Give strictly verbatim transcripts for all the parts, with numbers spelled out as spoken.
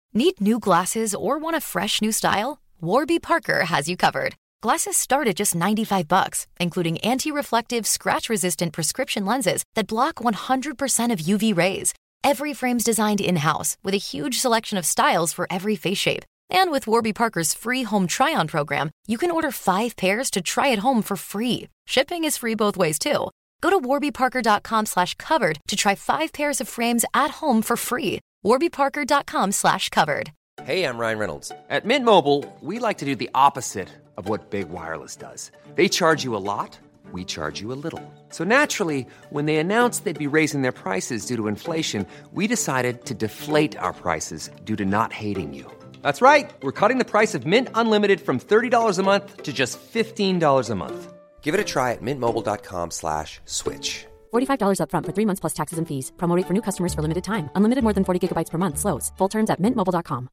Need new glasses or want a fresh new style? Warby Parker has you covered. Glasses start at just ninety-five bucks, including anti-reflective, scratch-resistant prescription lenses that block one hundred percent of U V rays. Every frame's designed in-house with a huge selection of styles for every face shape. And with Warby Parker's free home try-on program, you can order five pairs to try at home for free. Shipping is free both ways, too. Go to warbyparker.com slash covered to try five pairs of frames at home for free. warbyparker.com slash covered. Hey, I'm Ryan Reynolds. At Mint Mobile, we like to do the opposite of what Big Wireless does. They charge you a lot, we charge you a little. So naturally, when they announced they'd be raising their prices due to inflation, we decided to deflate our prices due to not hating you. That's right. We're cutting the price of Mint Unlimited from thirty dollars a month to just fifteen dollars a month. Give it a try at mintmobile.com slash switch. forty-five dollars up front for three months plus taxes and fees. Promo rate for new customers for limited time. Unlimited more than forty gigabytes per month. Slows full terms at mint mobile dot com.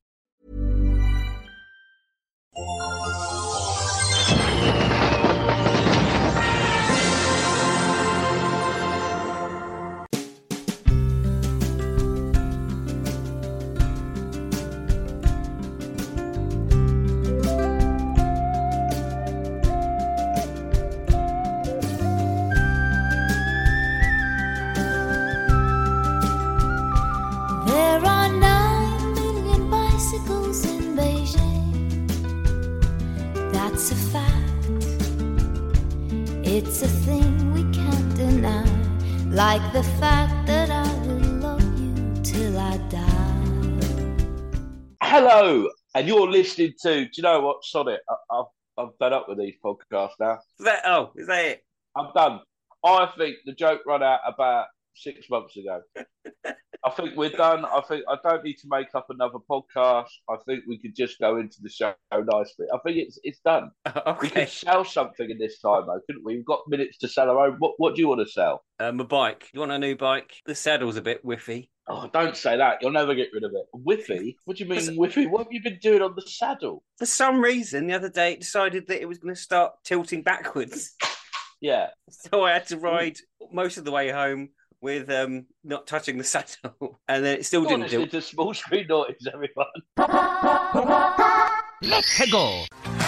There are nine million bicycles in Beijing. That's a fact. It's a thing we can't deny. Like the fact that I will love you till I die. Hello, and you're listening to, do you know what, sod it, I, I've, I'm fed up with these podcasts now. Is that, oh, is that it? I'm done. I think the joke ran out about six months ago. I think we're done. I think I don't need to make up another podcast. I think we could just go into the show nicely. I think it's it's done. Okay. We could sell something in this time, though, couldn't we? We've got minutes to sell our own. What, what do you want to sell? Um, a bike. You want a new bike? The saddle's a bit whiffy. Oh, don't say that. You'll never get rid of it. Whiffy? What do you mean whiffy? What have you been doing on the saddle? For some reason, the other day it decided that it was going to start tilting backwards. Yeah. So I had to ride most of the way home with um, not touching the saddle. And then it still You're didn't listening tilt. to Small Screen Noise, everyone. Let's go!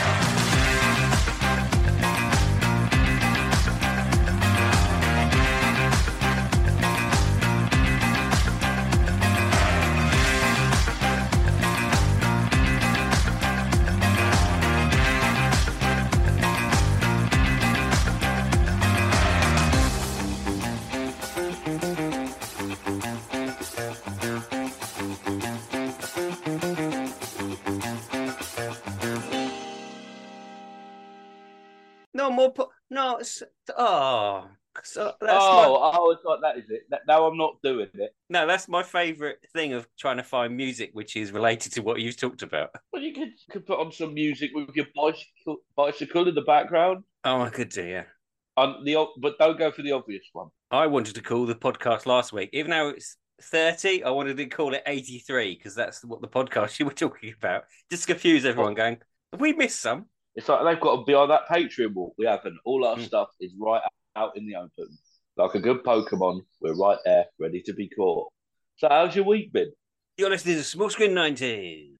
No more. Po- no. It's, oh. So that's oh, my, oh, it's like that, is it? Now I'm not doing it. no, that's my favourite thing of trying to find music which is related to what you've talked about. Well, you could, could put on some music with your bicycle, bicycle in the background. Oh, I could do, yeah. Um, the but don't go for the obvious one. I wanted to call the podcast last week, even though it's thirty, I wanted to call it eighty-three because that's what the podcast you were talking about. Just to confuse everyone, going, have we missed some? It's like they've got to be on that Patreon wall. We haven't. All our Mm. stuff is right out in the open. Like a good Pokemon, we're right there, ready to be caught. So how's your week been? You're listening to Small Screen nineteen.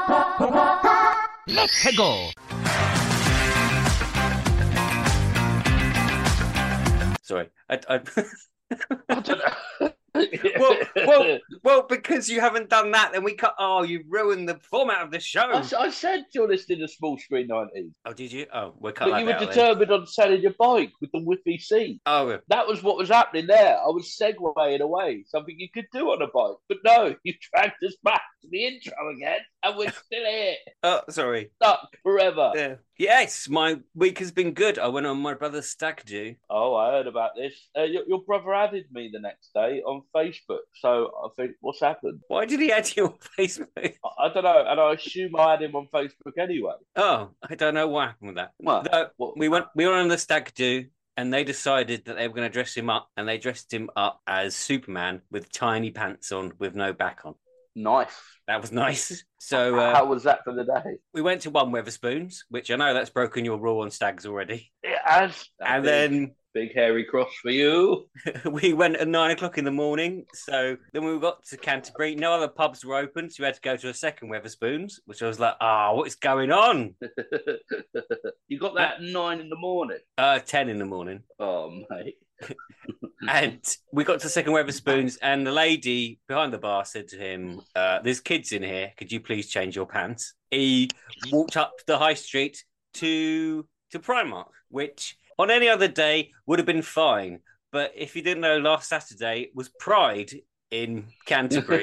Let's go! Sorry. I, I... I don't know. well, well, well, because you haven't done that, then we cut. Oh, you ruined the format of the show. I, I said you're listening to Small Screen nineteen. Oh, did you? Oh, we're cut But that you were out, then. determined on selling your bike with the Whiffy C. Oh, That was what was happening there. I was segueing away, something you could do on a bike. But no, you dragged us back to the intro again, and we're still here, oh, sorry. stuck forever. Yeah. Yes, my week has been good. I went on my brother's stag do. Oh, I heard about this. Uh, your, your brother added me the next day on Facebook. So I think, what's happened? Why did he add you on Facebook? I, I don't know. And I assume I had him on Facebook anyway. Oh, I don't know what happened with that. What? No, What? we went. We were on the stag do, and they decided that they were going to dress him up, and they dressed him up as Superman with tiny pants on, with no back on. Nice. That was nice. So uh, how was that for the day? We went to one Weatherspoons, which I know that's broken your rule on stags already. It has. And big, then big hairy cross for you. We went at nine o'clock in the morning. So then we got to Canterbury. No other pubs were open, so we had to go to a second Weatherspoons, which I was like, ah, oh, what is going on? You got that at nine in the morning? Uh, ten in the morning. Oh, mate. And we got to second Weatherspoons, and the lady behind the bar said to him, uh, there's kids in here. Could you please change your pants? He walked up the high street to to Primark, which on any other day would have been fine. But if you didn't know, last Saturday was Pride in Canterbury.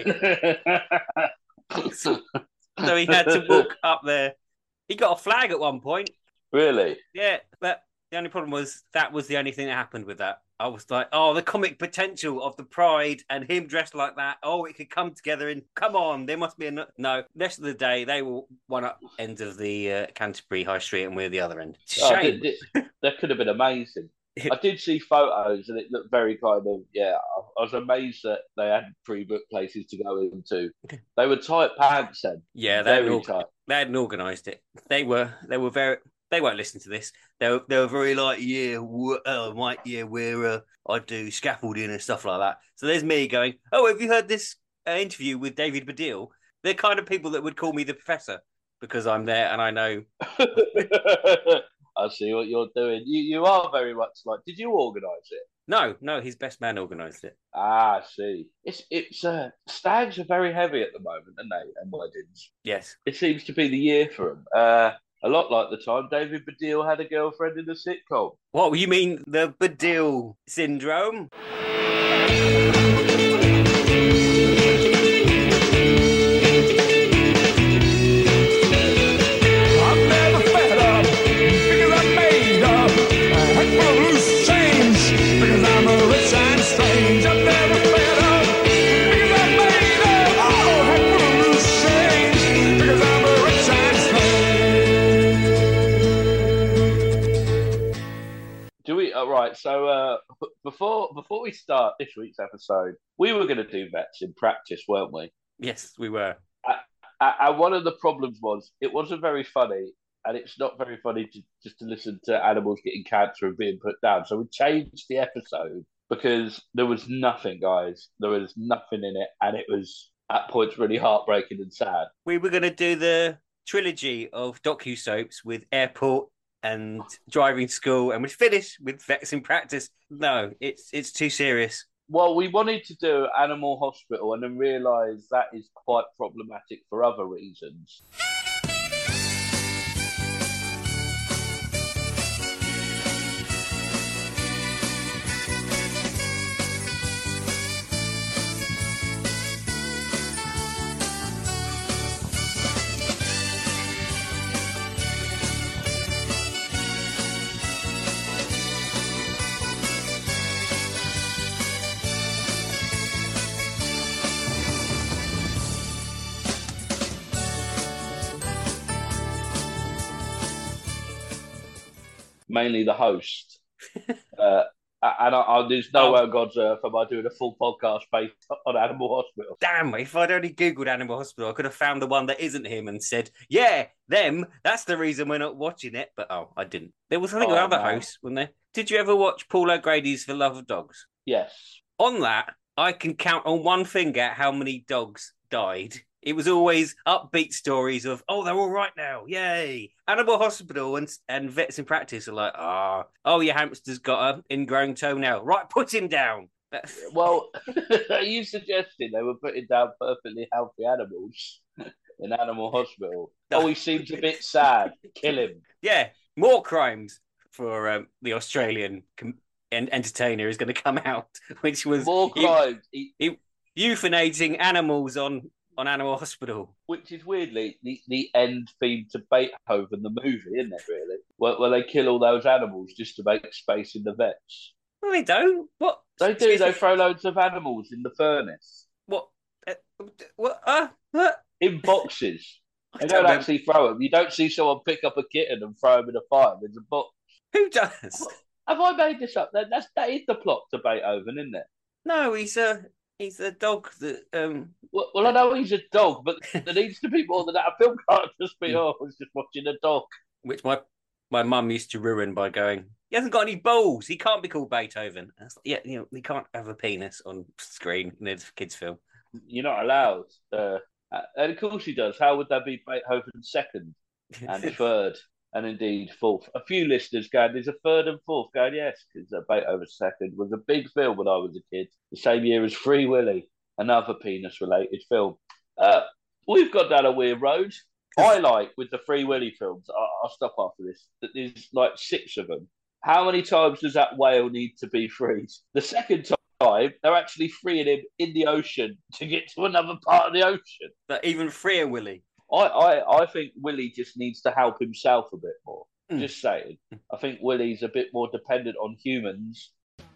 so, so he had to walk up there. He got a flag at one point. Really? Yeah, but the only problem was that was the only thing that happened with that. I was like, oh, the comic potential of the Pride and him dressed like that. Oh, it could come together and come on, there must be a... No, no rest of the day, they were one up end of the uh, Canterbury High Street and we're the other end. Oh, Shame. it, it, that could have been amazing. I did see photos and it looked very kind of, yeah, I was amazed that they had pre-booked places to go into. They were tight pants then. Yeah, they very hadn't, tight. They hadn't organised it. They were, they were very... They won't listen to this. They were, they were very like, yeah, uh, Mike, yeah, we're, uh, I do scaffolding and stuff like that. So there's me going, oh, have you heard this uh, interview with David Baddiel? They're kind of people that would call me the professor because I'm there and I know. I see what you're doing. You you are very much like, did you organise it? No, no, his best man organised it. Ah, I see. It's, it's, uh, stags are very heavy at the moment, aren't they? And weddings. Yes. It seems to be the year for them. Uh, A lot like the time David Baddiel had a girlfriend in a sitcom. What, you mean the Baddiel syndrome? I'm never fed up because I'm made up. A head full of loose change because I'm a rich and strange. I'm never fed up because I'm made up. Oh, head full of loose change because I'm a rich and strange. Do we? All right. So uh, before before we start this week's episode, we were going to do vets in practice, weren't we? Yes, we were. And one of the problems was it wasn't very funny, and it's not very funny to, just to listen to animals getting cancer and being put down. So we changed the episode because there was nothing, guys. There was nothing in it, and it was at points really heartbreaking and sad. We were going to do the trilogy of docu-soaps with Airport and Driving School, and we'd finish with Vets in Practice. No, it's it's too serious. Well, we wanted to do Animal Hospital and then realised that is quite problematic for other reasons. Mainly the host. uh, and I, I, there's no Oh. way on God's earth am I doing a full podcast based on Animal Hospital. Damn, if I'd only Googled Animal Hospital, I could have found the one that isn't him and said, yeah, them, that's the reason we're not watching it. But, oh, I didn't. There was, I think, Oh, another no. host, wasn't there? Did you ever watch Paul O'Grady's For Love of Dogs? Yes. On that, I can count on one finger how many dogs died. It was always upbeat stories of, oh, they're all right now, yay. Animal Hospital and and Vets in Practice are like, ah, oh, your hamster's got an ingrown toenail. Right, put him down. That's- Well, are you suggesting they were putting down perfectly healthy animals in Animal Hospital? Oh, he seems a bit sad. Kill him. Yeah, more crimes for um, the Australian com- en- entertainer is going to come out, which was More he- crimes. He, he- euthanizing animals on, on Animal Hospital. which is weirdly the, the end theme to Beethoven, the movie, isn't it, really? Where, where they kill all those animals just to make space in the vets. Well, they don't. What? They do. Excuse They me? throw loads of animals in the furnace. What? Uh, what? Uh, what? In boxes. I They don't don't know. actually throw them. You don't see someone pick up a kitten and throw them in a fire. There's a box. Who does? Have I made this up? That, that's, that is the plot to Beethoven, isn't it? No, he's uh, He's a dog that um. Well, well, I know he's a dog, but there needs to be more than that. A film can't just be, oh, I was just watching a dog. Which my my mum used to ruin by going, he hasn't got any balls. He can't be called Beethoven. Like, yeah, you know, he can't have a penis on screen in a kids' film. You're not allowed. Uh, and of course he does. How would that be Beethoven's second and third and indeed fourth? A few listeners going, there's a third and fourth going, yes, because uh, Beethoven's second was a big film when I was a kid, the same year as Free Willy, another penis-related film. Uh, we've got down a weird road. I like, with the Free Willy films, I'll, I'll stop after this, that there's like six of them. How many times does that whale need to be freed? The second time, they're actually freeing him in the ocean to get to another part of the ocean. But even freer Willy. I, I, I think Willy just needs to help himself a bit more. Mm. Just saying. I think Willy's a bit more dependent on humans.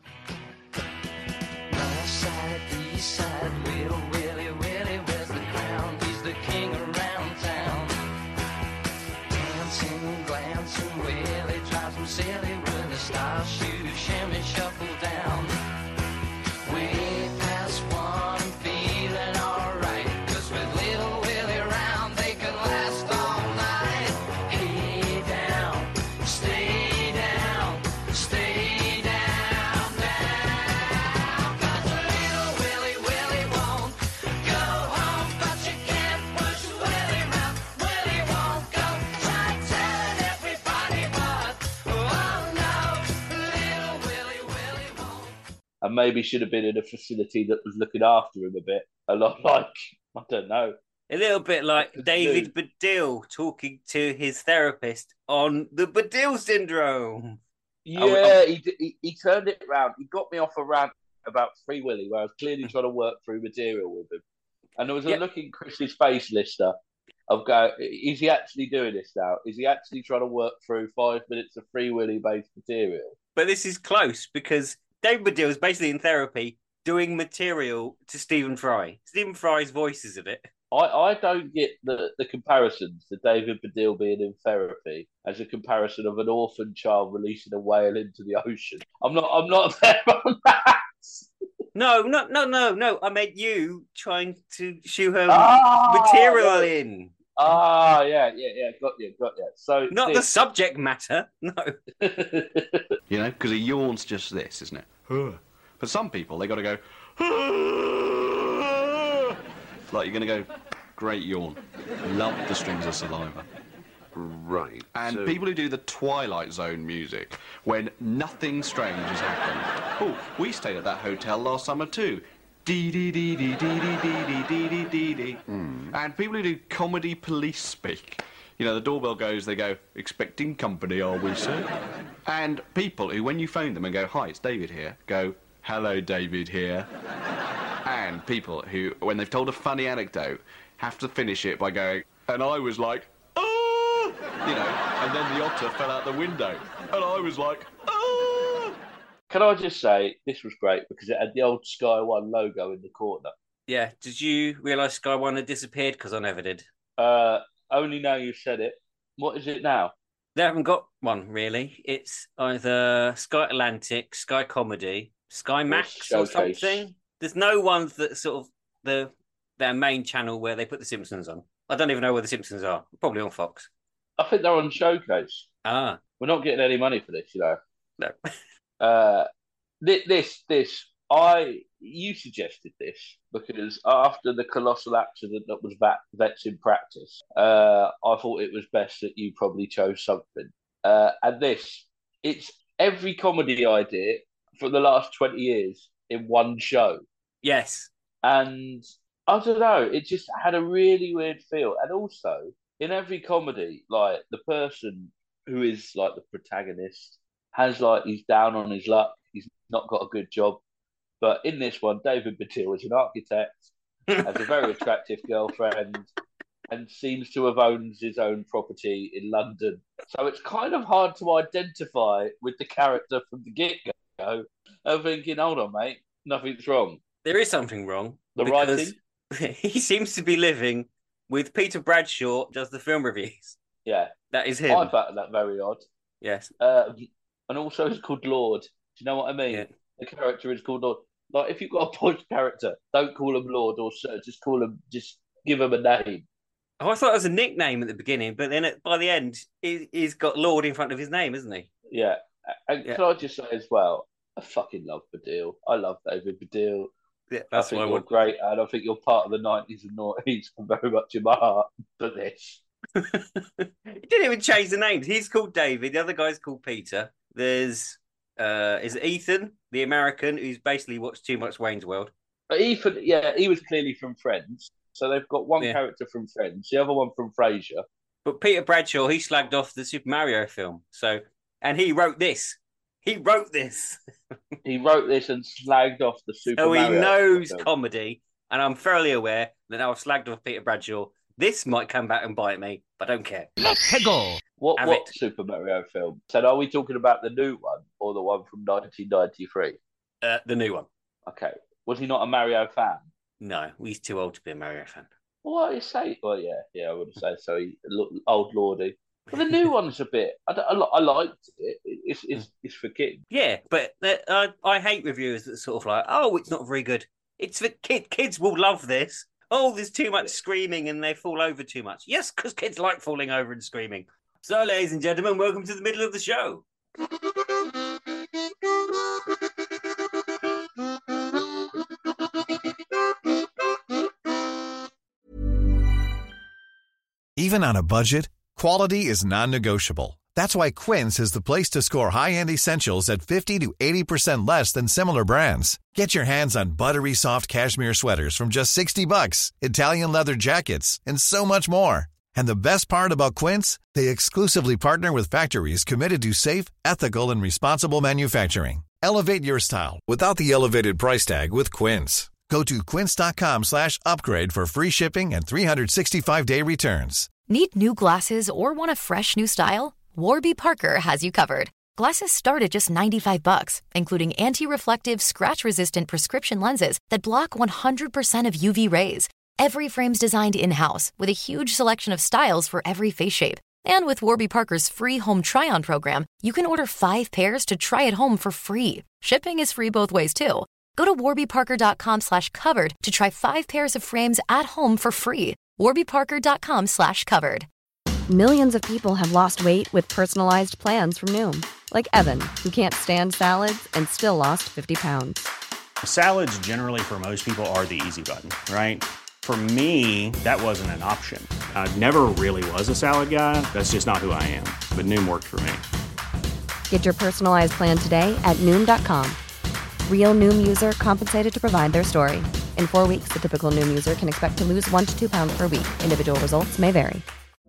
North side, east side, little Willy, Willy, where's the crown? He's the king around town. Dancing, glancing, Willy drives him silly when the stars shoot, shimmy, shuffle down. Way past one, I'm feeling alright, 'cause with little Willy around, they can last all night. Hey down, stay down, stay down, down. 'Cause little Willy, Willy won't go home, but you can't push Willy round. Willy won't go. Try telling everybody, but oh no, little Willy, Willy won't. And maybe should have been in a facility that was looking after him a bit. A lot like, I don't know. A little bit like Dude. David Baddiel talking to his therapist on the Baddiel syndrome. Yeah, Oh, he, he he turned it round. He got me off a rant about Free Willy, where I was clearly trying to work through material with him. And there was a Yeah. look in Chris's face, Lister, of go, is he actually doing this now? Is he actually trying to work through five minutes of Free Willy-based material? But this is close because David Baddiel is basically in therapy doing material to Stephen Fry. Stephen Fry's voices of it. I, I don't get the, the comparisons to David Baddiel being in therapy as a comparison of an orphan child releasing a whale into the ocean. I'm not I'm not there on that. No, no, no, no, no. I meant you trying to shoe her Ah, material yeah. in. Ah, yeah, yeah, yeah, got you, got you. So Not the this- subject matter. No. You know, because a yawn's just this, isn't it? But some people, they got to go, like you're going to go, great yawn. Love the strings of saliva. Right. And so- people who do the Twilight Zone music, when nothing strange has happened. Oh, we stayed at that hotel last summer too. Dee dee dee dee dee dee dee dee dee dee dee dee. And people who do comedy police speak. You know, the doorbell goes, they go, expecting company, are we, sir? And people who, when you phone them and go, hi, it's David here, go, hello, David here. And people who, when they've told a funny anecdote, have to finish it by going, and I was like, oh! You know, and then the otter fell out the window. And I was like, oh! Can I just say, this was great because it had the old Sky One logo in the corner. Yeah. Did you realise Sky One had disappeared? Because I never did. Uh, only now you've said it. What is it now? They haven't got one, really. It's either Sky Atlantic, Sky Comedy, Sky Max or Showcase. something. There's no ones that sort of the their main channel where they put The Simpsons on. I don't even know where The Simpsons are. Probably on Fox. I think they're on Showcase. Ah, We're not getting any money for this, you know. no. Uh, thi- this, this, I, you suggested this because after the colossal accident that was Vet, Vets in Practice, uh, I thought it was best that you probably chose something. Uh, and this, it's every comedy idea for the last twenty years in one show. Yes. And I don't know, it just had a really weird feel. And also, in every comedy, like the person who is like the protagonist has like he's down on his luck, he's not got a good job. But in this one, David Baddiel is an architect, has a very attractive girlfriend, and seems to have owned his own property in London. So it's kind of hard to identify with the character from the get-go. I'm thinking, hold on, mate, nothing's wrong. There is something wrong. The because writing? He seems to be living with Peter Bradshaw, does the film reviews. Yeah. That is him. I found that very odd. Yes. Um, and also, it's called Lord. Do you know what I mean? Yeah. The character is called Lord. Like, if you've got a posh character, don't call him Lord or Sir. Just call him, just give him a name. Oh, I thought it was a nickname at the beginning, but then it, by the end, he, he's got Lord in front of his name, isn't he? Yeah. And Yeah. can I just say as well, I fucking love Baddiel. I love David Baddiel. Yeah, I that's think what I you're want. great, and I think you're part of the nineties and noughties and very much in my heart for this. He didn't even change the names. He's called David. The other guy's called Peter. There's uh, is Ethan, the American, who's basically watched too much Wayne's World. But Ethan, yeah, he was clearly from Friends. So they've got one Yeah. character from Friends, the other one from Frasier. But Peter Bradshaw, he slagged off the Super Mario film. So, and he wrote this. He wrote this. He wrote this and slagged off the Super So he Mario knows film. comedy, and I'm thoroughly aware that now I've slagged off Peter Bradshaw. This might come back and bite me, but I don't care. Let's go. What Have what it. Super Mario film? So are we talking about the new one or the one from nineteen ninety-three? Uh, the new one. Okay. Was he not a Mario fan? No, he's too old to be a Mario fan. What you say? Well, yeah, yeah, I would say so. He, lo- old lordy. But the new one's a bit. I, don't- I, li- I liked it. It's it's it's for kids. Yeah, but uh, I hate reviewers that sort of like, oh, it's not very good. It's for kids. Kids will love this. Oh, there's too much screaming and they fall over too much. Yes, because kids like falling over and screaming. So, ladies and gentlemen, welcome to the middle of the show. Even on a budget, quality is non-negotiable. That's why Quince is the place to score high-end essentials at fifty to eighty percent less than similar brands. Get your hands on buttery soft cashmere sweaters from just sixty bucks, Italian leather jackets, and so much more. And the best part about Quince, they exclusively partner with factories committed to safe, ethical, and responsible manufacturing. Elevate your style without the elevated price tag with Quince. Go to quince.com slash upgrade for free shipping and three sixty-five day returns. Need new glasses or want a fresh new style? Warby Parker has you covered. Glasses start at just ninety-five bucks, including anti-reflective, scratch-resistant prescription lenses that block one hundred percent of U V rays. Every frame's designed in-house with a huge selection of styles for every face shape. And with Warby Parker's free home try-on program, you can order five pairs to try at home for free. Shipping is free both ways, too. Go to warbyparker.com slash covered to try five pairs of frames at home for free. warbyparker.com slash covered. Millions of people have lost weight with personalized plans from Noom. Like Evan, who can't stand salads and still lost fifty pounds. Salads generally for most people are the easy button, right? For me, that wasn't an option. I never really was a salad guy. That's just not who I am. But Noom worked for me. Get your personalized plan today at Noom dot com. Real Noom user compensated to provide their story. In four weeks, the typical Noom user can expect to lose one to two pounds per week. Individual results may vary.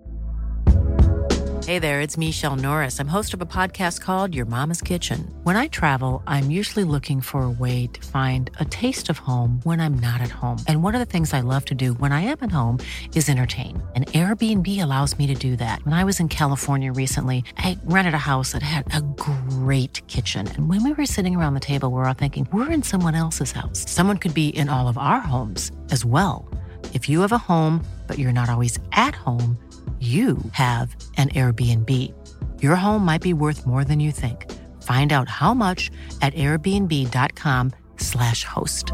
Hey there, it's Michelle Norris. I'm host of a podcast called Your Mama's Kitchen. When I travel, I'm usually looking for a way to find a taste of home when I'm not at home. And one of the things I love to do when I am at home is entertain. And Airbnb allows me to do that. When I was in California recently, I rented a house that had a great kitchen. And when we were sitting around the table, we were all thinking, we're in someone else's house. Someone could be in all of our homes as well. If you have a home, but you're not always at home, you have an Airbnb. Your home might be worth more than you think. Find out how much at airbnb.com slash host.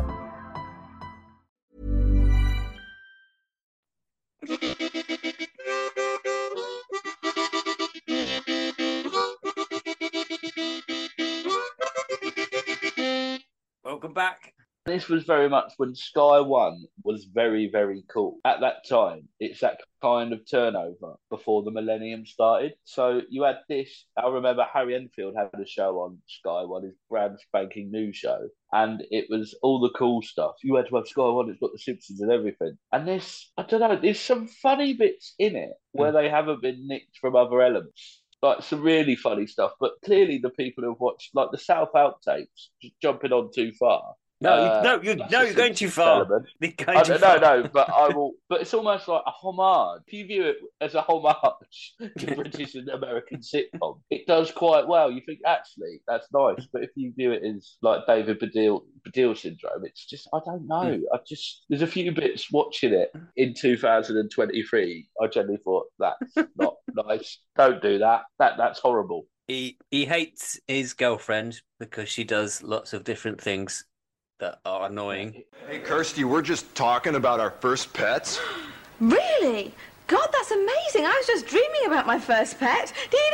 Welcome back. This was very much when Sky One was very, very cool. At that time, it's that kind of turnover before the millennium started. So you had this. I remember Harry Enfield had a show on Sky One, his brand spanking new show. And it was all the cool stuff. You had to have Sky One, it's got The Simpsons and everything. And this, I don't know, there's some funny bits in it where they haven't been nicked from other elements. Like some really funny stuff. But clearly the people who've watched, like the South outtakes, just jumping on too far. No, Uh, you, no, you, that's no, a you're going too Simpsons far. element. You're going I, too no, far. no, but I will. But it's almost like a homage. If you view it as a homage to British and American sitcom, it does quite well. You think actually that's nice, but if you view it as like David Baddiel, Baddiel syndrome, it's just I don't know. Mm. I just there's a few bits watching it in two thousand twenty-three. I generally thought that's not nice. Don't do that. That that's horrible. He he hates his girlfriend because she does lots of different things. that are annoying. Hey, Kirsty, we're just talking about our first pets. Really? God, that's amazing. I was just dreaming about my first pet.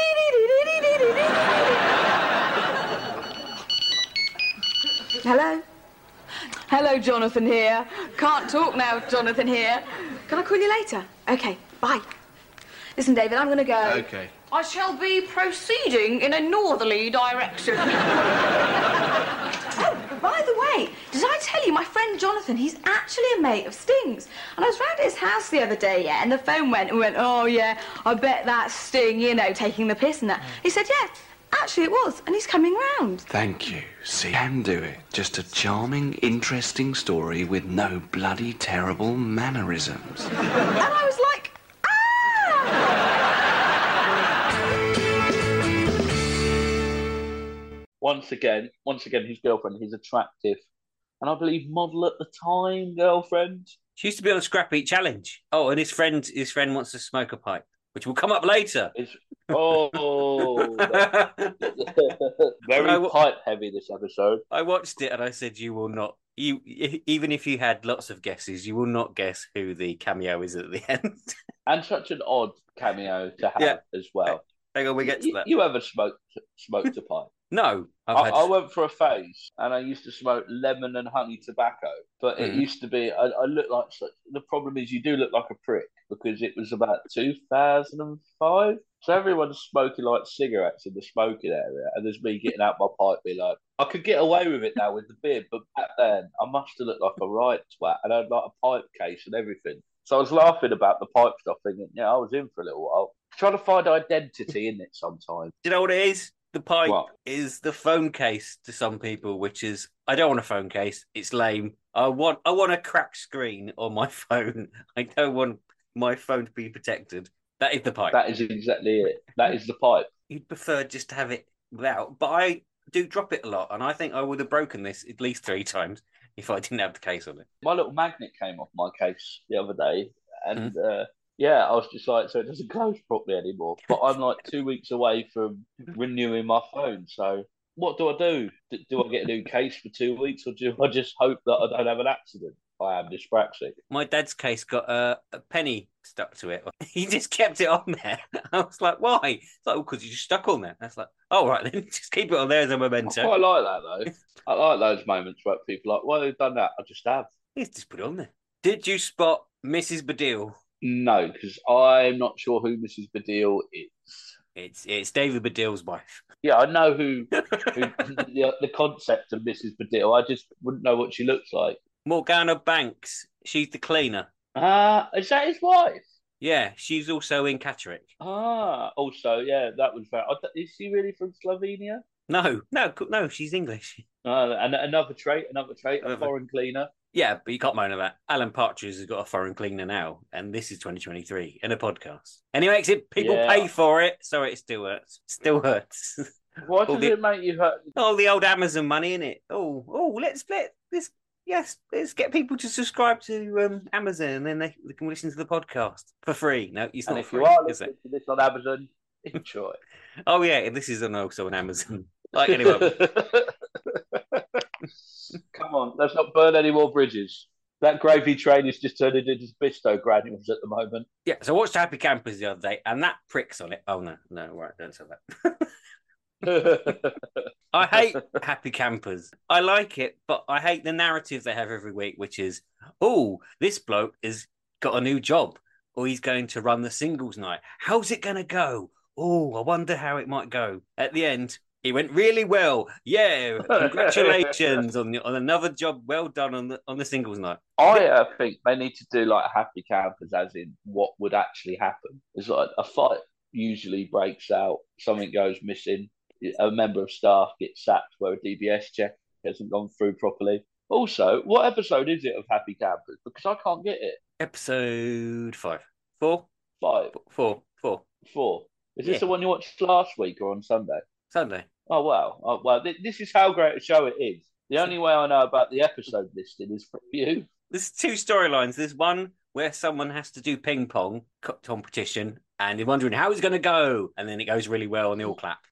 Hello? Hello, Jonathan here. Can't talk now, Jonathan here. Can I call you later? Okay, bye. Listen, David, I'm going to go. Okay. I shall be proceeding in a northerly direction. Oh, by the way, did I tell you my friend Jonathan, he's actually a mate of Sting's. And I was round at his house the other day, yeah, and the phone went and went, oh, yeah, I bet that's Sting, you know, taking the piss and that. He said, yeah, actually it was, and he's coming round. Thank you. See, can do it. Just a charming, interesting story with no bloody terrible mannerisms. And I was like, Once again, once again, his girlfriend, he's attractive. And I believe model at the time, girlfriend. She used to be on Scrappy Challenge. Oh, and his friend his friend wants to smoke a pipe, which will come up later. It's, oh, very I, pipe heavy this episode. I watched it and I said, you will not, you even if you had lots of guesses, you will not guess who the cameo is at the end. And such an odd cameo to have Yeah. as well. Hang on, we get to You, that. you ever smoked, smoked a pipe? No, I've I, had... I went for a phase, and I used to smoke lemon and honey tobacco. But it Mhm. used to be, I, I looked like such. The problem is, you do look like a prick because it was about two thousand five. So everyone's smoking like cigarettes in the smoking area, and there's me getting out my pipe, being like, I could get away with it now with the beard, but back then I must have looked like a right twat, and I had like a pipe case and everything. So I was laughing about the pipe stuff, thinking, yeah, I was in for a little while. Trying to find identity in it sometimes. Do you know what it is? The pipe What? is the phone case to some people, which is, I don't want a phone case. It's lame. I want I want a cracked screen on my phone. I don't want my phone to be protected. That is the pipe. That is exactly it. That is the pipe. You'd prefer just to have it without, but I do drop it a lot, and I think I would have broken this at least three times if I didn't have the case on it. My little magnet came off my case the other day, and uh, yeah, I was just like, so it doesn't close properly anymore. But I'm like two weeks away from renewing my phone. So what do I do? Do, do I get a new case for two weeks, or do I just hope that I don't have an accident? I am dyspraxic. My dad's case got a, a penny stuck to it. He just kept it on there. I was like, why? It's like, well, because you just stuck on there. That's like, oh, right, then just keep it on there as a I memento. quite like that though. I like those moments where people are like, why have you done that? I just have. He's just put it on there. Did you spot Missus Baddiel? No, because I'm not sure who Missus Baddiel is. It's it's David Baddiel's wife. Yeah, I know who, who the, the concept of Missus Baddiel. I just wouldn't know what she looks like. Morgana Banks. She's the cleaner. Ah, is that his wife? Yeah, she's also in Catterick. Ah, also, yeah, that was fair. Is she really from Slovenia? No, no, no, she's English. Uh, and another trait, another trait, a Another- foreign cleaner. Yeah, but you can't moan at that. Alan Partridge has got a foreign cleaner now, and this is twenty twenty-three in a podcast. And he makes it, people Yeah. pay for it. Sorry, it still hurts. Still hurts. Why All does the- it make you hurt? Oh, the old Amazon money, innit? Oh, oh, let's let this. Yes, let's get people to subscribe to um, Amazon, and then they, they can listen to the podcast for free. No, it's And not if free, you are is listening it? to this on Amazon, enjoy. Oh yeah, and this is on also on Amazon. Like anyway, Come on, let's not burn any more bridges. That gravy train is just turning into Bisto granules at the moment. yeah. So I watched Happy Campers the other day, and that pricks on it. Oh no, no, right, don't say that. I hate Happy Campers. I like it, but I hate the narrative they have every week, which is, oh, this bloke has got a new job, or he's going to run the singles night. How's it going to go? Oh, I wonder how it might go. At the end, it went really well. Yeah, congratulations on the, on another job well done on the on the singles night. I uh, think they need to do like Happy Campers, as in what would actually happen. It's like a fight usually breaks out, something goes missing, a member of staff gets sacked where a D B S check hasn't gone through properly. Also, what episode is it of Happy Campers? Because I can't get it. Episode five, four, Five, four, four, four. Is this Yeah. the one you watched last week or on Sunday? Sunday. Oh, wow. Oh, well, th- this is how great a show it is. The only way I know about the episode listing is from you. There's two storylines. There's one where someone has to do ping pong co- competition and they're wondering how it's going to go, and then it goes really well and they all clap.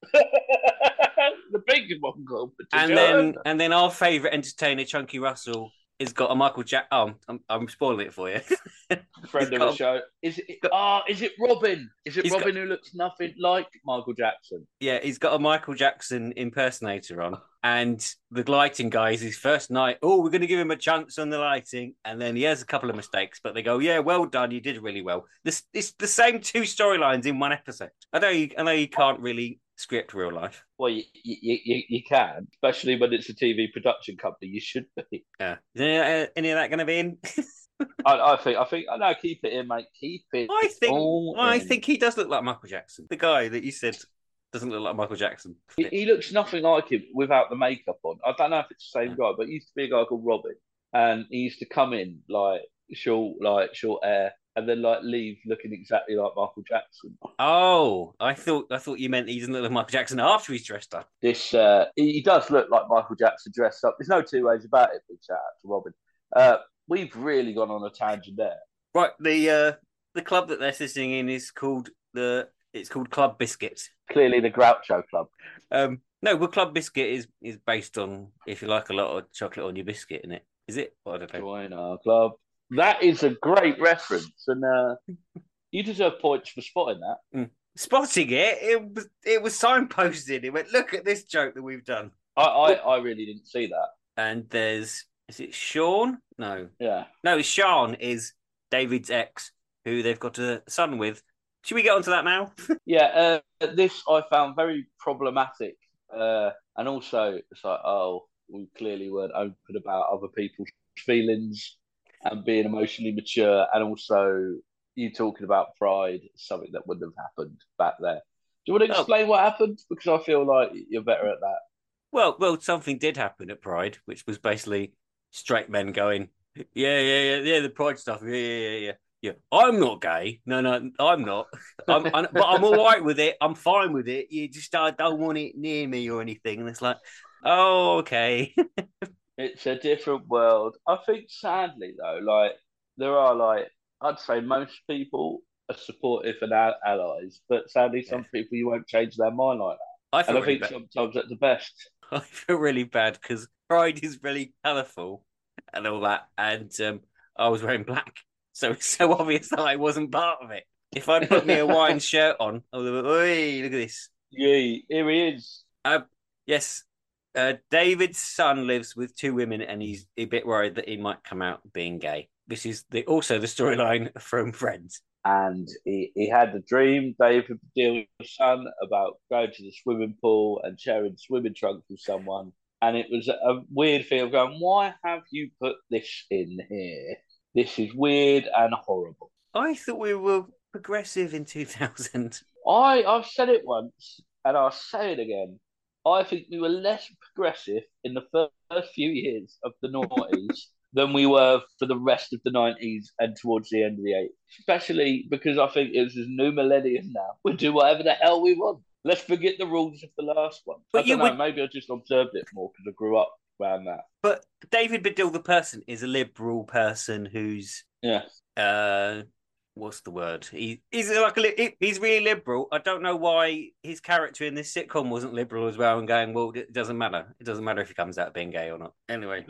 The big one competition. And then, and then our favourite entertainer, Chunky Russell, has got a Michael Jack. Oh, I'm, I'm spoiling it for you. Friend He's of the got- show. Is it? Ah, is it Robin? Is it He's Robin got- who looks nothing like Michael Jackson? Yeah, he's got a Michael Jackson impersonator on, and the lighting guy is his first night. Oh, we're going to give him a chance on the lighting, and then he has a couple of mistakes, but they go, "Yeah, well done, you did really well." This it's the same two storylines in one episode. I know, you, I know you can't really script real life. Well, you, you, you, you can, especially when it's a T V production company. You should be. Yeah, is any, any of that going to be in? I, I think. I think. No, keep it in, mate. Keep it. I think. all I in. think he does look like Michael Jackson. The guy that you said doesn't look like Michael Jackson. He, he looks nothing like him without the makeup on. I don't know if it's the same guy, but he used to be a guy called Robin, and he used to come in like short, like short hair, and then like leave looking exactly like Michael Jackson. Oh, I thought I thought you meant he doesn't look like Michael Jackson after he's dressed up. This uh, he, he does look like Michael Jackson dressed up. There's no two ways about it. Big shout out to Robin. Uh, we've really gone on a tangent there. Right, the uh, the club that they're sitting in is called the it's called Club Biscuit. Clearly, the Groucho Club. Um, no, well, Club Biscuit is is based on if you like a lot of chocolate on your biscuit, isn't it? Is it? Well, I don't know. Join our club. That is a great reference, and uh, you deserve points for spotting that. Mm. Spotting it, it was it was signposted. It went, look at this joke that we've done. I, I, I really didn't see that. And there's is it Sean? No, Yeah. no, it's Sean is David's ex, who they've got a son with. Should we get onto that now? Yeah, uh, this I found very problematic. Uh, and also, it's like, oh, we clearly weren't open about other people's feelings and being emotionally mature. And also, you talking about pride, something that wouldn't have happened back there. Do you want to explain oh. what happened? Because I feel like you're better at that. Well, well, something did happen at Pride, which was basically straight men going, yeah, yeah, yeah, yeah, the Pride stuff, yeah, yeah, yeah, yeah. Yeah, I'm not gay. No, no, I'm not. I'm, I'm, but I'm all right with it. I'm fine with it. You just I don't want it near me or anything. And it's like, oh, okay. It's a different world. I think, sadly, though, like there are like I'd say most people are supportive and allies, but sadly, some yeah. people you won't change their mind like that. I feel and I really think bad. sometimes that's the best. I feel really bad because Pride is really colourful and all that, and um, I was wearing black. So it's so obvious that I wasn't part of it. If I'd put me a wine shirt on, I would have been, oi, look at this. Yeah, here he is. Uh, yes, uh, David's son lives with two women and he's a bit worried that he might come out being gay. This is the, also the storyline from Friends. And he, he had the dream, David would deal with his son, about going to the swimming pool and sharing swimming trunks with someone. And it was a weird thing of going, why have you put this in here? This is weird and horrible. I thought we were progressive in two thousand. I, I've said it once, and I'll say it again. I think we were less progressive in the first few years of the noughties than we were for the rest of the nineties and towards the end of the eighties. Especially because I think it's this new millennium now. We do whatever the hell we want. Let's forget the rules of the last one. But I don't know, would... maybe I just observed it more because I grew up around that. But David Baddiel, the person, is a liberal person who's yeah. Uh, what's the word? He he's like a, he's really liberal. I don't know why his character in this sitcom wasn't liberal as well. And going, well, it doesn't matter. It doesn't matter if he comes out being gay or not. Anyway,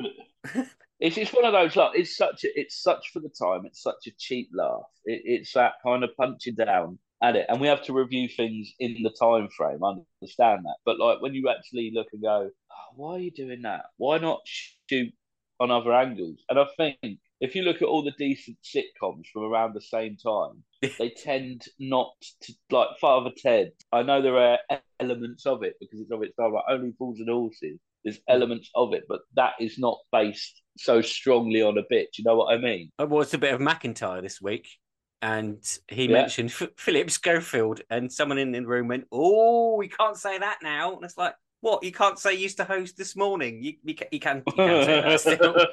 it's it's one of those like it's such a, it's such for the time. It's such a cheap laugh. It, it's that kind of punching down at it, and we have to review things in the time frame. I understand that, but like when you actually look and go, oh, why are you doing that? Why not shoot on other angles? And I think if you look at all the decent sitcoms from around the same time, they tend not to, like Father Ted. I know there are elements of it because it's of its time, like Only Fools and Horses. There's elements of it, but that is not based so strongly on a bit. Do you know what I mean? I watched a bit of McIntyre this week. And he Yeah. mentioned F- Philip Schofield, and someone in the room went, "Oh, we can't say that now." And it's like, what? You can't say used to host this morning. You, you, can, you can, you can say that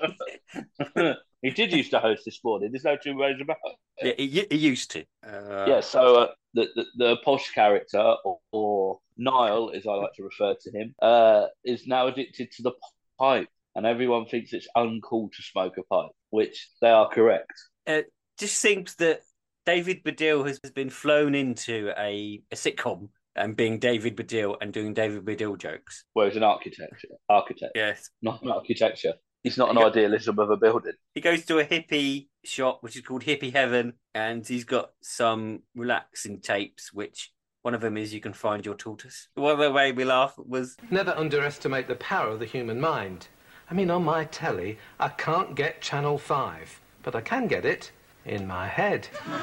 still. He did used to host this morning. There's no two ways about it. Yeah, he, he used to. Uh, Yeah, so uh, the, the the posh character, or, or Niall, as I like to refer to him, uh, is now addicted to the pipe, and everyone thinks it's uncool to smoke a pipe, which they are correct. Uh, just seems that David Baddiel has been flown into a, a sitcom and being David Baddiel and doing David Baddiel jokes. Well, he's an architect. Architect. Yes. Not an architecture. He's not an He go- idealism of a building. He goes to a hippie shop, which is called Hippie Heaven, and he's got some relaxing tapes, which one of them is You Can Find Your Tortoise. One of the way we laugh was... Never underestimate the power of the human mind. I mean, on my telly, I can't get Channel five, but I can get it in my head.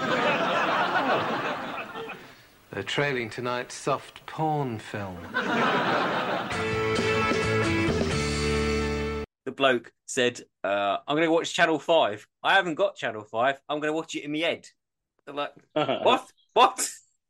Oh. They're trailing tonight's soft porn film. The bloke said, uh, I'm going to watch Channel five. I haven't got Channel five. I'm going to watch it in my head. They're like, what? What?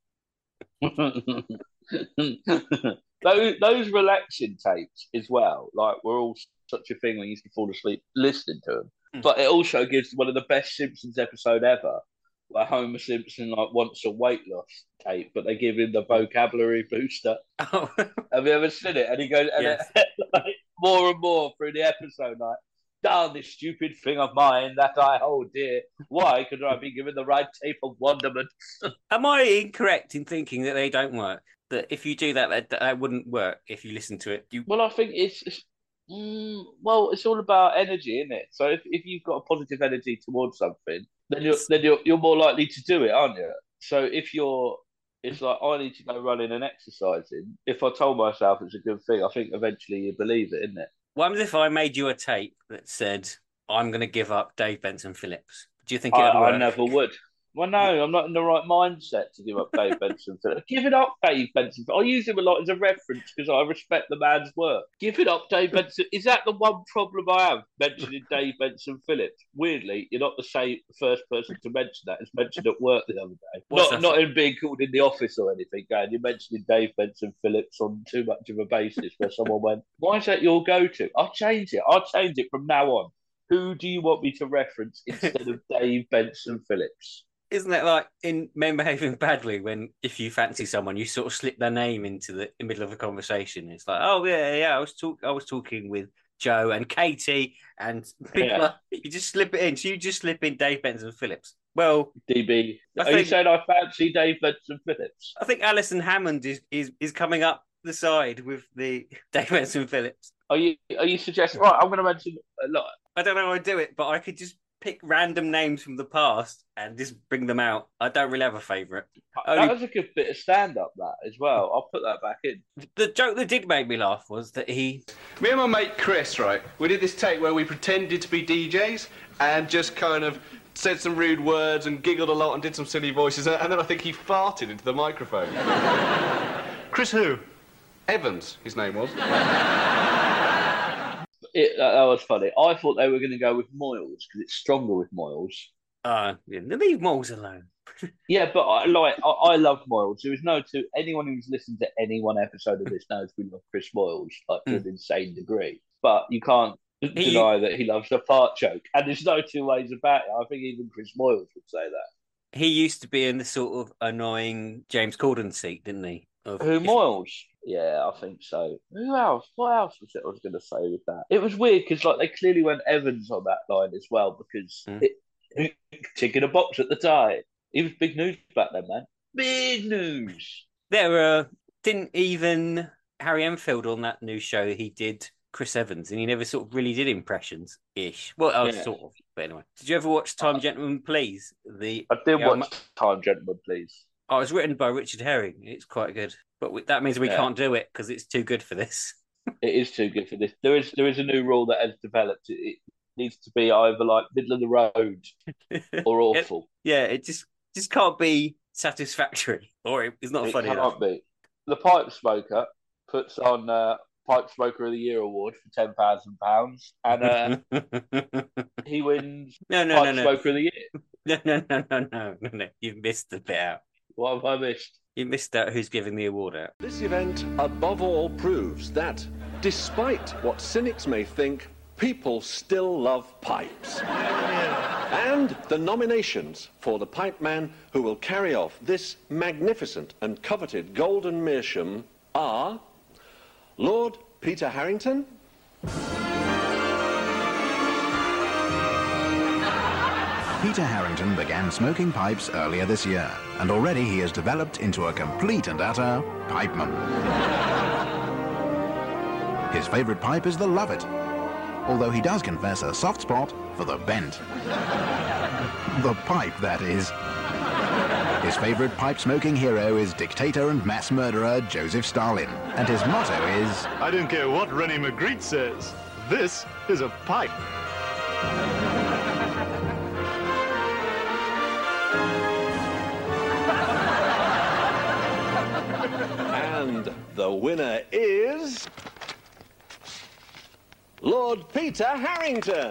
those, those relaxing tapes as well, like, were all such a thing when you used to fall asleep listening to them. Mm. But it also gives one of the best Simpsons episode ever, where Homer Simpson like wants a weight loss tape, but they give him the vocabulary booster. Oh. Have you ever seen it? And he goes, and Yes. it, like, more and more through the episode, like, down this stupid thing of mine that I hold dear. Why could I be given the right tape of wonderment? Am I incorrect in thinking that they don't work? That if you do that, that, that wouldn't work if you listen to it? You... Well, I think it's, it's mm, well, it's all about energy, isn't it? So if, if you've got a positive energy towards something, then you're then you're, you're more likely to do it, aren't you? So if you're, it's like, I need to go running and exercising. If I told myself it's a good thing, I think eventually you believe it, isn't it? What happens if I made you a tape that said, I'm going to give up Dave Benson Phillips? Do you think it I, would work? I never would. Well, no, I'm not in the right mindset to give up Dave Benson Phillips. Give it up, Dave Benson. I use him a lot as a reference because I respect the man's work. Give it up, Dave Benson. Is that the one problem I have mentioning Dave Benson Phillips? Weirdly, you're not the same first person to mention that as mentioned at work the other day. What's Not, that? not in being called in the office or anything, going, you're mentioning Dave Benson Phillips on too much of a basis where someone went, why is that your go-to? I'll change it. I'll change it from now on. Who do you want me to reference instead of Dave Benson Phillips? Isn't that like in Men Behaving Badly, when if you fancy someone, you sort of slip their name into the, the middle of a conversation? It's like, oh yeah, yeah, I was talk, I was talking with Joe and Katie, and people Yeah. are, you just slip it in. So you just slip in Dave Benson Phillips. Well, D B, I are you think- saying I fancy Dave Benson Phillips? I think Alison Hammond is is is coming up the side with the Dave Benson Phillips. Are you are you suggesting? Right, I'm going to mention a lot. I don't know how I do it, but I could just pick random names from the past and just bring them out. I don't really have a favourite. That Only- was a good bit of stand-up, that as well. I'll put that back in. The joke that did make me laugh was that he... Me and my mate Chris, right, we did this take where we pretended to be D Js and just kind of said some rude words and giggled a lot and did some silly voices, and then I think he farted into the microphone. Chris who? Evans, his name was. It, that, that was funny. I thought they were going to go with Moyles because it's stronger with Moyles. Uh, yeah, leave Moles alone. Yeah, but I like I, I love Moyles. There is no to anyone who's listened to any one episode of this knows we love Chris Moyles like to Mm. an insane degree. But you can't He- deny that he loves a fart joke, and there's no two ways about it. I think even Chris Moyles would say that. He used to be in the sort of annoying James Corden seat, didn't he? Of, Who, Moyles? Yeah, I think so. Who else? What else was it I was going to say with that? It was weird because like they clearly went Evans on that line as well because Mm. it, ticking a box at the time. He was big news back then, man. Big news. There uh, didn't even Harry Enfield on that new show he did Chris Evans, and he never sort of really did impressions ish. Well, I was Yeah. sort of, but anyway. Did you ever watch Time Gentlemen Please? The I did the watch Time Gentlemen, please. Oh, it was written by Richard Herring. It's quite good, but we, that means we Yeah. can't do it because it's too good for this. It is too good for this. There is there is a new rule that has developed. It, it needs to be either like middle of the road or awful. Yeah, it just just can't be satisfactory, or it- it's not It funny can't enough. be. The Pipe Smoker puts on uh, Pipe Smoker of the Year award for ten thousand pounds, and uh, he wins No, no, Pipe no, no. Smoker of the Year. No, no, no, no, no, no, no. You've missed the bit out. What have I missed? You missed out who's giving the award out. This event, above all, proves that, despite what cynics may think, people still love pipes. And the nominations for the pipe man who will carry off this magnificent and coveted golden meerschaum are Lord Peter Harrington, Peter Harrington began smoking pipes earlier this year, and already he has developed into a complete and utter pipeman. His favourite pipe is the Lovett, although he does confess a soft spot for the Bent. The pipe, that is. His favourite pipe-smoking hero is dictator and mass murderer Joseph Stalin, and his motto is... I don't care what René Magritte says. This is a pipe. And the winner is... Lord Peter Harrington.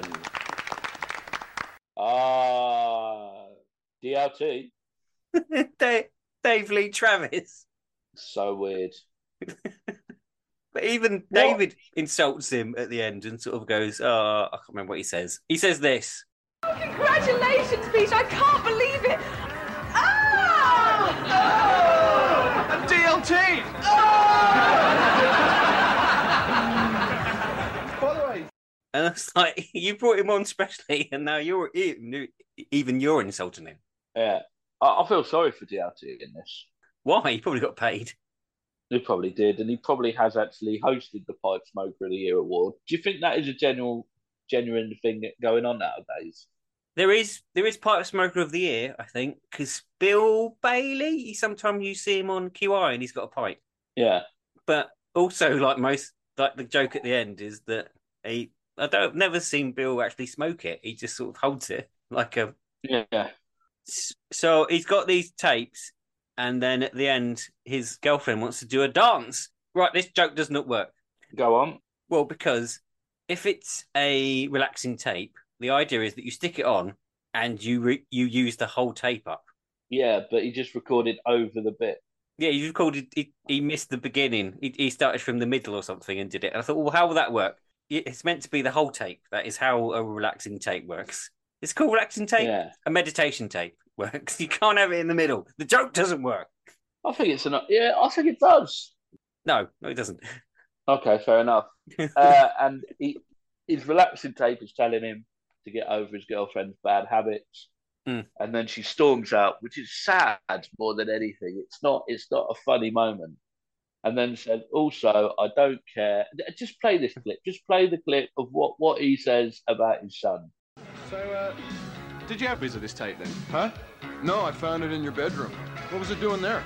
Ah, D L T. Dave, Dave Lee Travis. So weird. But even What? David insults him at the end and sort of goes, oh, I can't remember what he says. He says this. Oh, congratulations, Peter. I can't believe it. Ah! D L T! By the way, And it's like, you brought him on specially, and now you're even, even you're insulting him. yeah, I, I feel sorry for D L T in this. Why? He probably got paid. He probably did, and he probably has actually hosted the Pipe Smoker of the Year award. Do you think that is a general, genuine thing going on nowadays? There is there is Pipe Smoker of the Year, I think, because Bill Bailey, he, sometimes you see him on Q I and he's got a pipe. Yeah. But also, like most, like the joke at the end is that he, I don't, I've never seen Bill actually smoke it. He just sort of holds it like a... Yeah. So he's got these tapes, and then at the end, his girlfriend wants to do a dance. Right, this joke does not work. Go on. Well, because if it's a relaxing tape, the idea is that you stick it on and you re- you use the whole tape up. Yeah, but he just recorded over the bit. Yeah, he recorded. He, he missed the beginning. He, he started from the middle or something and did it. And I thought, well, how will that work? It's meant to be the whole tape. That is how a relaxing tape works. It's called relaxing tape. Yeah. A meditation tape works. You can't have it in the middle. The joke doesn't work. I think it's an. Yeah, I think it does. No, no, it doesn't. Okay, fair enough. uh, and he, his relaxing tape is telling him to get over his girlfriend's bad habits. Mm. And then she storms out, which is sad more than anything. It's not. It's not a funny moment. And then said, "Also, I don't care. Just play this clip. Just play the clip of what, what he says about his son." So, uh, did you have copies of this tape then? Huh? No, I found it in your bedroom. What was it doing there?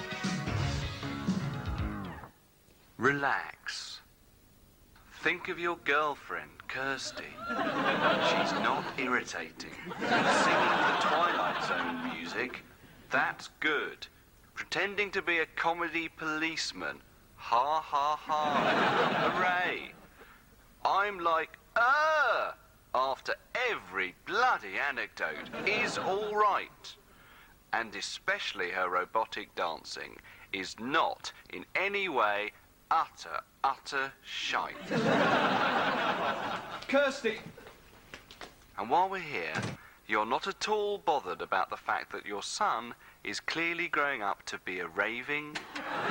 Relax. Think of your girlfriend, Kirsty. She's not irritating. Singing the Twilight Zone music, that's good. Pretending to be a comedy policeman, ha ha ha. Hooray. I'm like, uh after every bloody anecdote is all right. And especially her robotic dancing is not in any way utter, utter shite. Kirsty! And while we're here, you're not at all bothered about the fact that your son is clearly growing up to be a raving...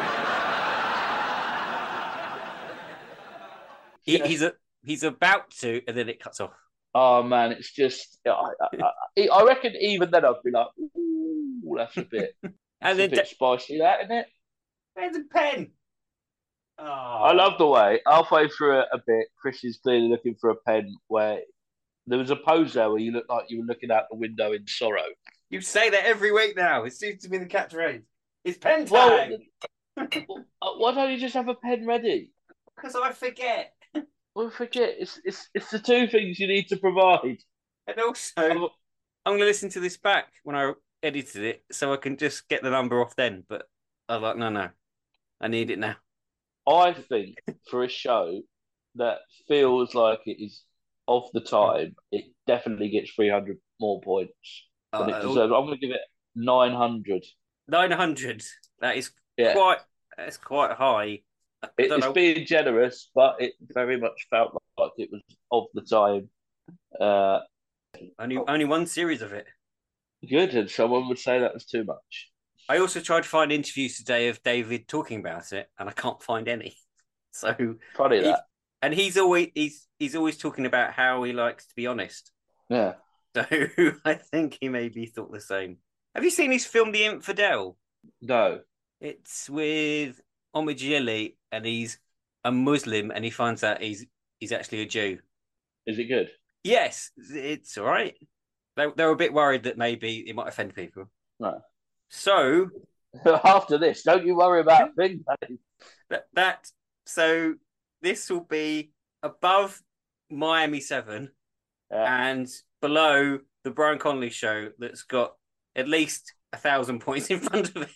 He, he's a, he's about to, and then it cuts off. Oh man, it's just. I, I, I, I reckon even then I'd be like, "Ooh, that's a bit, that's And a then bit da- spicy, that isn't it?" There's a pen. Oh. I love the way halfway through a, a bit, Chris is clearly looking for a pen where there was a pose there where you looked like you were looking out the window in sorrow. You say that every week now. It seems to be the catchphrase. It's pen time. Well, why don't you just have a pen ready? Because I forget. Well, forget it's it's it's the two things you need to provide. And also, I'm going to listen to this back when I edited it so I can just get the number off then. But I was like, no, no, I need it now. I think for a show that feels like it is of the time, it definitely gets three hundred more points than Uh, it deserves. I'm going to give it nine hundred. nine hundred. That is Yeah. quite. That's quite high. I It, don't it's know. being generous, but it very much felt like it was of the time. Uh, Only only one series of it. good, and someone would say that was too much. I also tried to find interviews today of David talking about it, and I can't find any. So Funny he- that. and he's always he's he's always talking about how he likes to be honest. Yeah. So I think he maybe thought the same. Have you seen his film The Infidel? No. It's with Omid and he's a Muslim and he finds out he's he's actually a Jew. Is it good? Yes, it's all right. They, they were a bit worried that maybe it might offend people. No. So... After this, don't you worry about things, mate. That, that, so this will be above Miami seven yeah. and below the Brian Connolly show that's got at least a thousand points in front of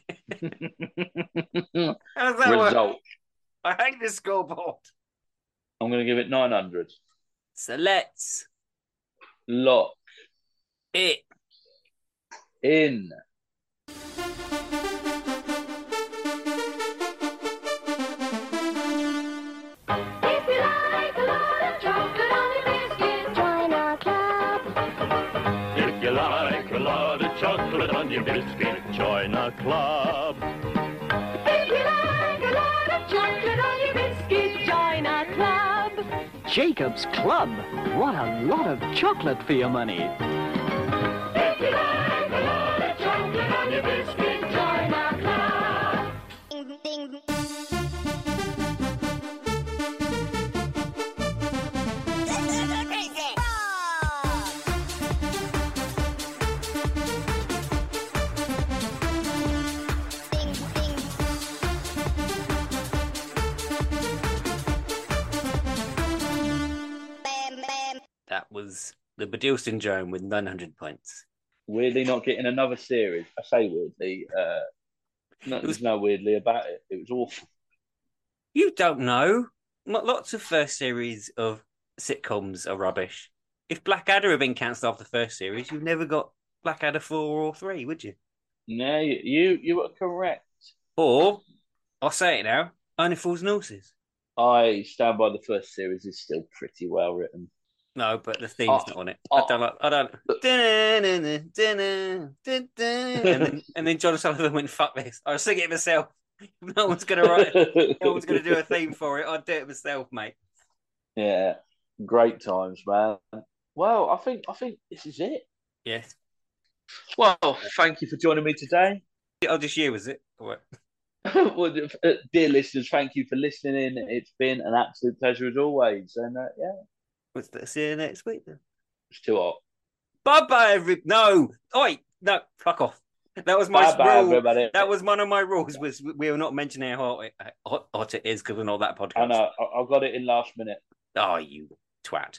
it. How does that Result. work? I hate the scoreboard. I'm going to give it nine hundred. So let's lock it in. Chocolate on your biscuit, join our club. If you like a lot of chocolate on your biscuit, join our club. Jacob's Club. What a lot of chocolate for your money. If you like a lot of chocolate on your biscuit, join our club. Ding, ding, ding. That was the Baddiel Syndrome with nine hundred points. Weirdly not getting another series. I say weirdly. Uh, no, was... There's no weirdly about it. It was awful. You don't know. Lots of first series of sitcoms are rubbish. If Blackadder had been cancelled after the first series, you've never got Blackadder four or three, would you? No, you you were correct. Or, I'll say it now, Only Fools and Horses. I stand by the first series is still pretty well written. No, but the theme's oh, not on it. Oh, I don't like. I don't. And then, and then John Sullivan went, "Fuck this! I'll sing it myself. No one's gonna write. No one's gonna do a theme for it. I'll do it myself, mate." Yeah, great times, man. Well, I think I think this is it. Yes. Well, thank you for joining me today. Oh, just you, was it? Or well, dear listeners, thank you for listening. It's been an absolute pleasure as always, and uh, yeah. Let's see you next week then. It's too hot. Bye bye, every no. Oi, no, fuck off. That was my Bye-bye, rule. everybody. That was one of my rules. Was we were not mentioning how hot it, hot, hot it is because we're not that podcast. I know. I, I got it in last minute. Oh, you twat.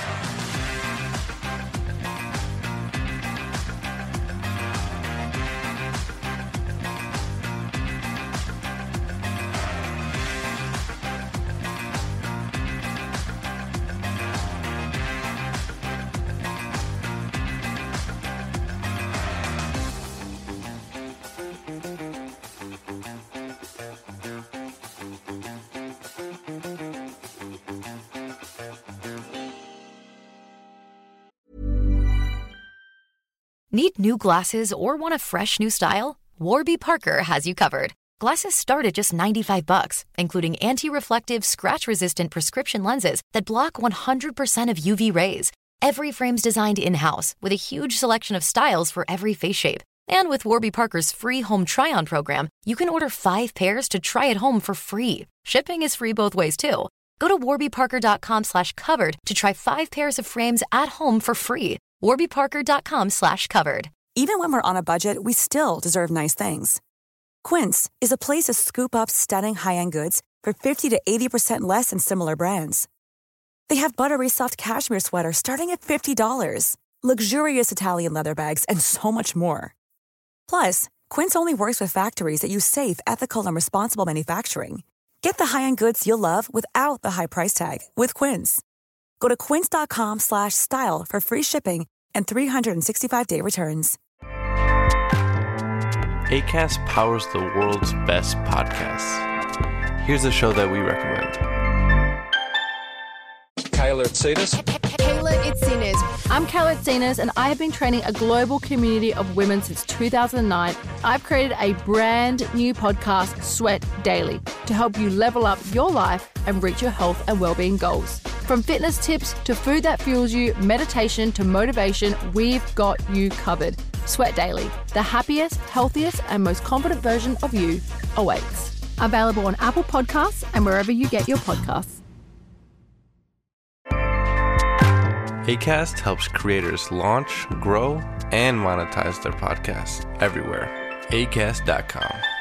Need new glasses or want a fresh new style? Warby Parker has you covered. Glasses start at just ninety-five bucks, including anti-reflective, scratch-resistant prescription lenses that block one hundred percent of U V rays. Every frame's designed in-house with a huge selection of styles for every face shape. And with Warby Parker's free home try-on program, you can order five pairs to try at home for free. Shipping is free both ways, too. Go to warbyparker.com slash covered to try five pairs of frames at home for free. warbyparker.com slash covered. Even when we're on a budget, we still deserve nice things. Quince is a place to scoop up stunning high-end goods for fifty to eighty percent less than similar brands. They have buttery soft cashmere sweaters starting at fifty dollars, luxurious Italian leather bags, and so much more. Plus, Quince only works with factories that use safe, ethical, and responsible manufacturing. Get the high-end goods you'll love without the high price tag with Quince. Go to quince.com slash style for free shipping and three sixty-five day returns. Acast powers the world's best podcasts. Here's a show that we recommend. Kayla Itsinas. Kayla Itsinas. I'm Kayla Itsinas, and I have been training a global community of women since two thousand nine. I've created a brand new podcast, Sweat Daily, to help you level up your life and reach your health and wellbeing goals. From fitness tips to food that fuels you, meditation to motivation, we've got you covered. Sweat Daily, the happiest, healthiest, and most confident version of you awaits. Available on Apple Podcasts and wherever you get your podcasts. Acast helps creators launch, grow, and monetize their podcasts everywhere. acast dot com.